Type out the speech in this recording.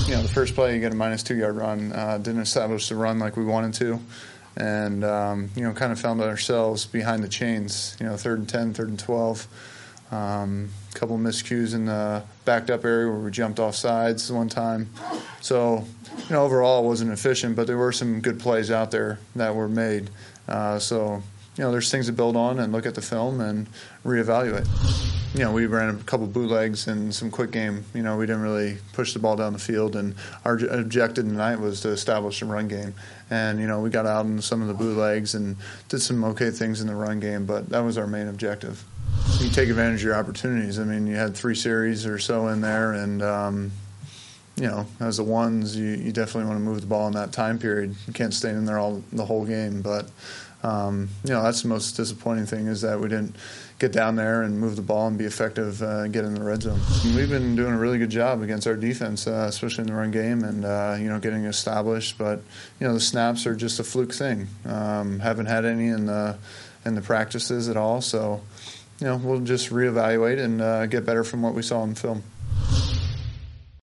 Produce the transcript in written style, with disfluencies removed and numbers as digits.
The first play, you get a minus 2-yard run. Didn't establish the run like we wanted to. And, kind of found ourselves behind the chains, 3rd and 10, 3rd and 12. Couple miscues in the backed up area where we jumped off sides one time. So, overall it wasn't efficient, but there were some good plays out there that were made. There's things to build on and look at the film and reevaluate. We ran a couple bootlegs and some quick game. We didn't really push the ball down the field, and our objective tonight was to establish a run game. And, we got out in some of the bootlegs and did some okay things in the run game, but that was our main objective. You take advantage of your opportunities. You had 3 series or so in there, and, as the ones, you definitely want to move the ball in that time period. You can't stay in there the whole game, but that's the most disappointing thing is that we didn't get down there and move the ball and be effective and get in the red zone. We've been doing a really good job against our defense, especially in the run game and, getting established. But, the snaps are just a fluke thing. Haven't had any in the practices at all. So, we'll just reevaluate and get better from what we saw in film.